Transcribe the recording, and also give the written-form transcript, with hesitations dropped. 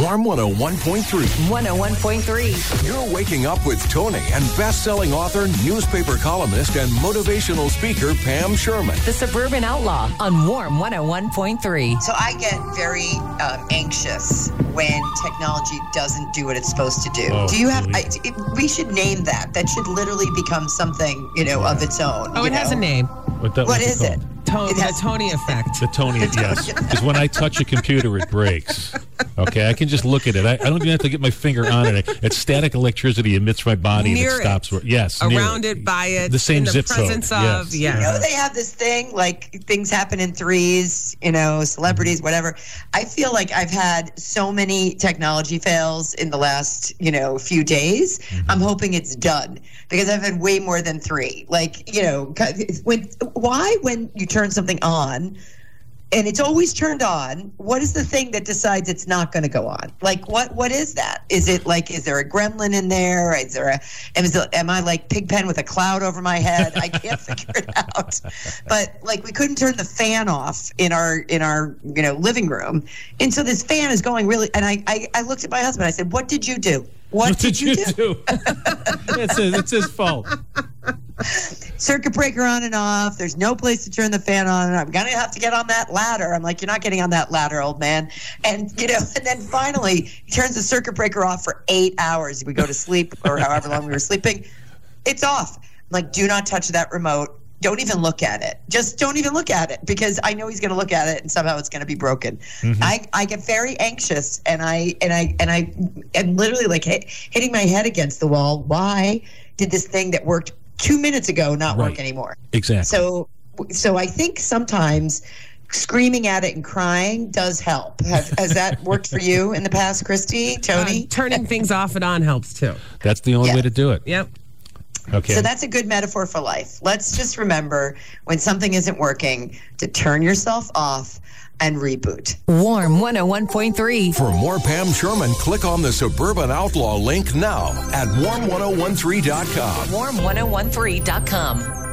Warm 101.3. 101.3. You're waking up with Tony and best-selling author, newspaper columnist, and motivational speaker Pam Sherman. The Suburban Outlaw on Warm 101.3. So I get very anxious when technology doesn't do what it's supposed to do. Oh, do you have? really? We should name that. That should literally become something, of its own. Oh, it has a name. What is it? The Tony effect. The Tony, yes. Because when I touch a computer, it breaks. Okay, I can just look at it. I don't even have to get my finger on it. It's static electricity emits my body Near and it stops. Yes, around it, by it, the same in the zip code. presence of. Yes. They have this thing like things happen in threes. Celebrities, whatever. I feel like I've had so many technology fails in the last few days. Mm-hmm. I'm hoping it's done because I've had way more than three. When you turn something on and it's always turned on, what is the thing that decides it's not going to go on? Like, what is that? Is it like, is there a gremlin in there? Am I like Pigpen with a cloud over my head? I can't figure it out. But we couldn't turn the fan off in our living room. And so this fan is going really, and I looked at my husband, I said, what did you do? What did you do? It's his fault. Circuit breaker on and off. There's no place to turn the fan on. And I'm going to have to get on that ladder. I'm like, you're not getting on that ladder, old man. And, and then finally he turns the circuit breaker off for 8 hours. We go to sleep or however long we were sleeping. It's off. I'm like, do not touch that remote. Don't even look at it. Just don't even look at it because I know he's going to look at it and somehow it's going to be broken. Mm-hmm. I get very anxious and I am literally like hitting my head against the wall. Why did this thing that worked 2 minutes ago not work anymore? Exactly. So I think sometimes screaming at it and crying does help. Has that worked for you in the past, Christy, Tony? Turning things off and on helps too. That's the only way to do it. Yep. Okay. So that's a good metaphor for life. Let's just remember when something isn't working to turn yourself off and reboot. Warm 101.3. For more Pam Sherman, click on the Suburban Outlaw link now at warm1013.com. Warm1013.com.